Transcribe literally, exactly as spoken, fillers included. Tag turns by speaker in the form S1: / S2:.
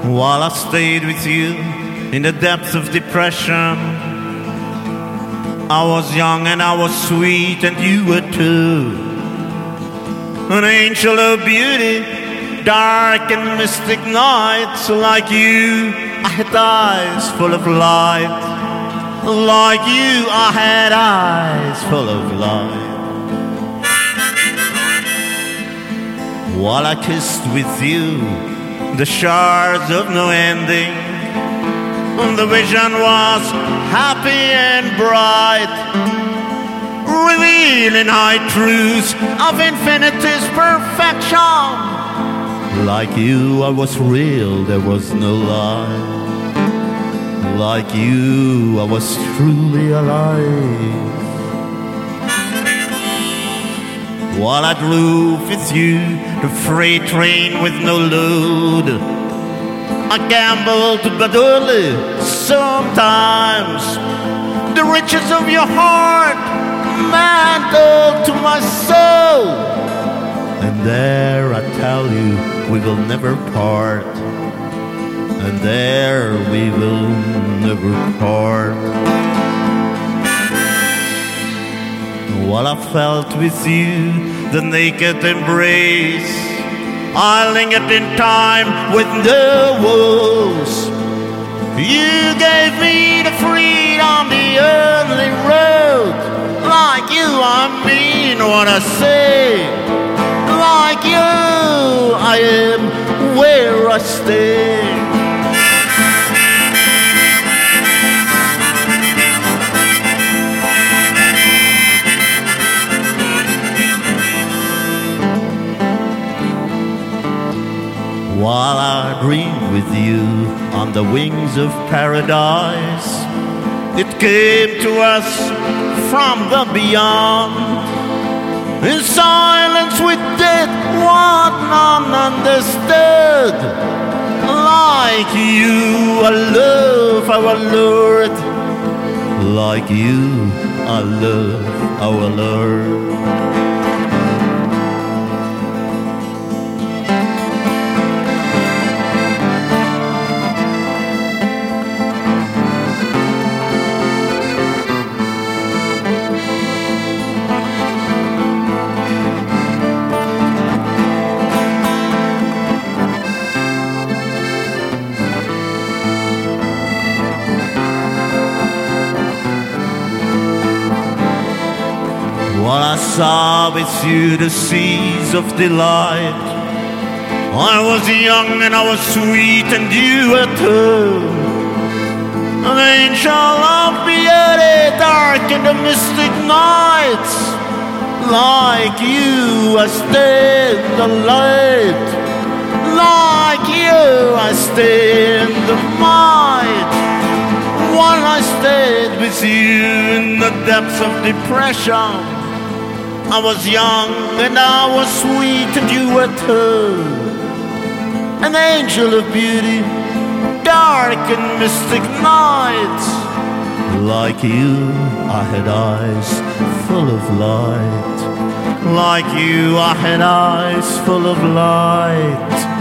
S1: while I stayed with you in the depths of depression. I was young and I was sweet and you were too. An angel of beauty, dark and mystic nights. Like you, I had eyes full of light. Like you, I had eyes full of light. While I kissed with you the shards of no ending, the vision was happy and bright, revealing high truths of infinity's perfection. Like you, I was real, there was no lie. Like you, I was truly alive. While I drove with you the freight train with no load, I gambled but only sometimes. The riches of your heart mantled to my soul. And there I tell you, we will never part. And there we will never part. While I felt with you the naked embrace, I lingered in time with no walls. You gave me the freedom, the only road. Like you, I mean what I say. Like you, I am where I stay. While I dreamed with you on the wings of paradise, it came to us from the beyond. In silence we did what none understood. Like you, I love our Lord. Like you, I love our Lord. While I saw with you the seas of delight, I was young and I was sweet and you were too. An angel of beauty, dark in the mystic nights. Like you, I stay in the light. Like you, I stay in the might. While I stayed with you in the depths of depression, I was young and I was sweet and you were too. An angel of beauty, dark and mystic nights. Like you, I had eyes full of light. Like you, I had eyes full of light.